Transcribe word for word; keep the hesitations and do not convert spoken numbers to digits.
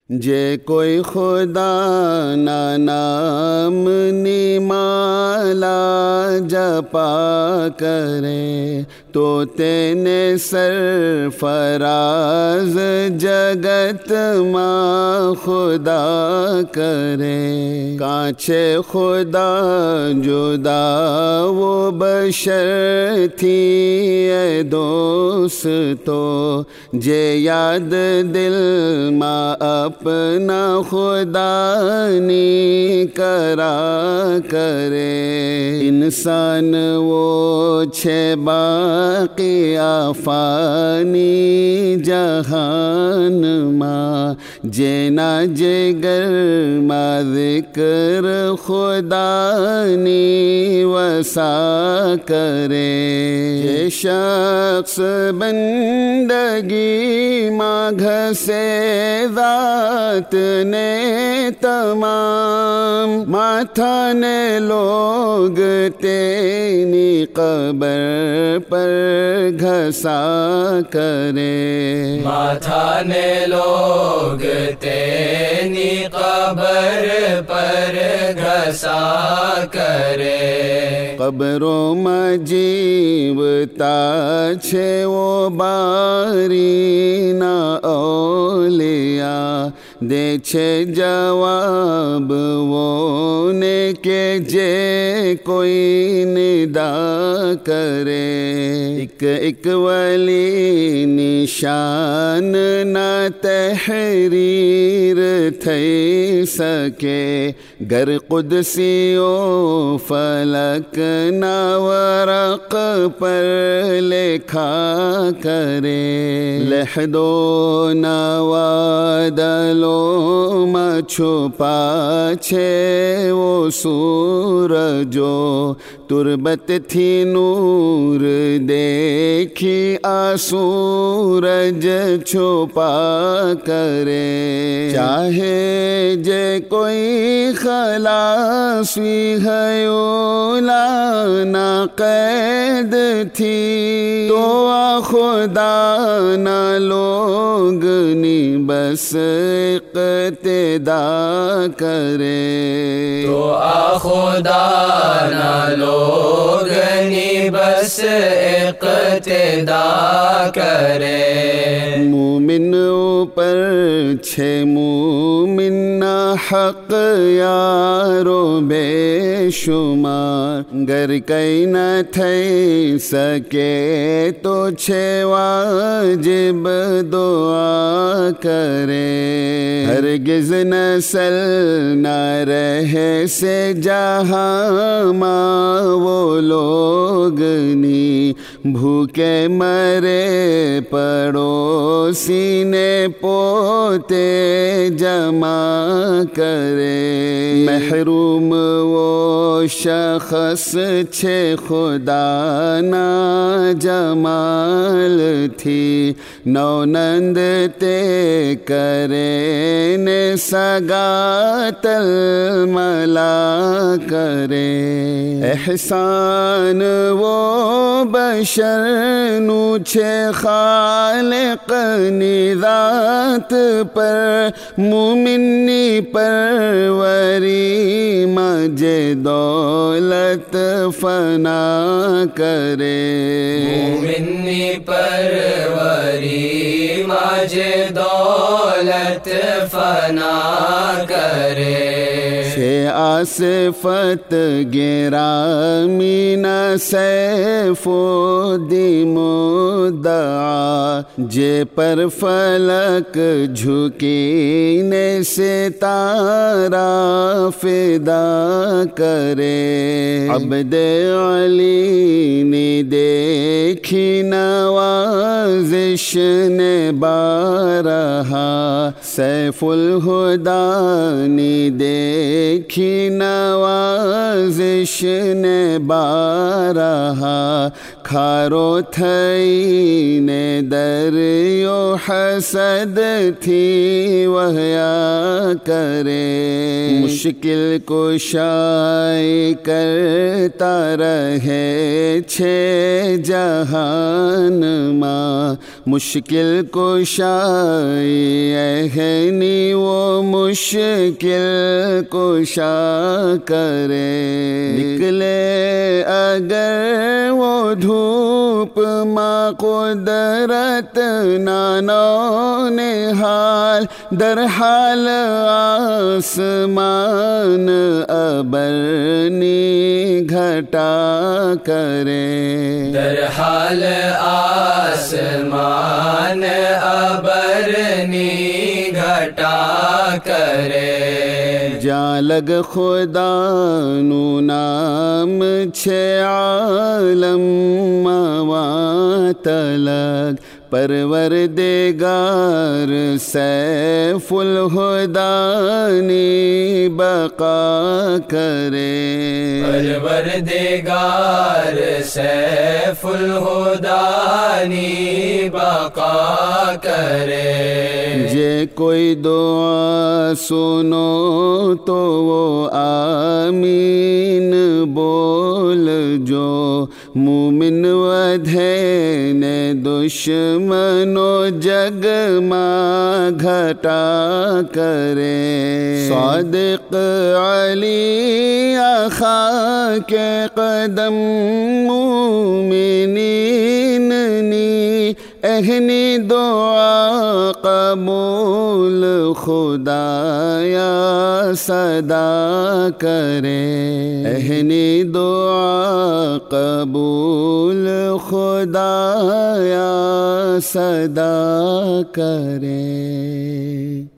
جے کوئی خدا نا نام نمالا جپا کرے تو تینے سرفراز جگت ماں خدا کرے کانچے خدا جدا وہ بشر تھی اے دوستو جے یاد دل ماں اپنا خدا نی کرا کرے انسان وہ چھے باقی آفانی جہان ماں جینا جگر ماں ذکر خدا نی وسا کرے یہ شخص بندگی ماں گھسے ذات نے تمام ماتھا نے لوگ تینی قبر پر گھسا کرے ماتھا نے لوگ تینی قبر پر گھسا کرے قبروں مجیبتا چھے وہ باری نا اولیاء دے چھے جواب وہ نے کہ جے کوئی ندا کرے ایک ایک ولی نشان نہ تحریر تھئی سکے گر قدسیو فلک نہ ورق پر لکھا کرے لحدو نوادلو ما چھپا چھے وہ سورجو تربت تھی نور دیکھی آسورج چھپا کرے چاہے جے کوئی خلاصی ہے اولا نہ قید تھی تو آ خدا نہ لوگ نی بس اقتدا کرے تو آ خدا نہ لوگ نی بس اقتدا کرے مومن اوپر چھے مومن حق یارو بے شمار گر کئی نہ تھئی سکے تو چھے واجب دعا کرے ہرگز نسل نہ رہے سے جہاں ماں وہ لوگ نی بھوکے مرے پڑوسی نے پوتے جمع کرے محروم وہ شخص چھے خدا نا جمال تھی نونند تے کرے نے سگا تل ملا کرے احسان وہ بشر نو چھے خالق نی ذات پر مومنی پروری مجھے دولت فنا کرے مومنی پروری مجھے دولت فنا کرے چھے آصفت گرامی نہ سیف و دی مدعا جے پر فلک جھکینے سے تارا فدا کرے عبد علی نے دیکھی نوازش نے بارہا سیف الہدا نے دیکھی نوازش نے بارہا کھارو تھئی نے دریو حسد تھی وہیا کرے مشکل کشائی کرتا رہے چھ جہان ماں مشکل کشائی اہنی وہ مشکل کشا کرے نکلے اگر وہ دھوپ ماں قدرت نانو نحال در حال آسمان ابرنی گھٹا کرے در حال آسمان ابرنی گھٹا کرے جاں لگ خدا نو نام چھ عالم موات لگ پروردگار سیف الہدانی بقا کرے پروردگار سیف الہدانی بقا کرے جے کوئی دعا سنو تو وہ آمین بول جو مومن ودھین دشمنو جگ ماں گھٹا کرے صادق علی آخا کے قدم مومنین نی اہنی دعا قبول خدایا صدا کرے اہنی دعا قبول خدایا صدا کرے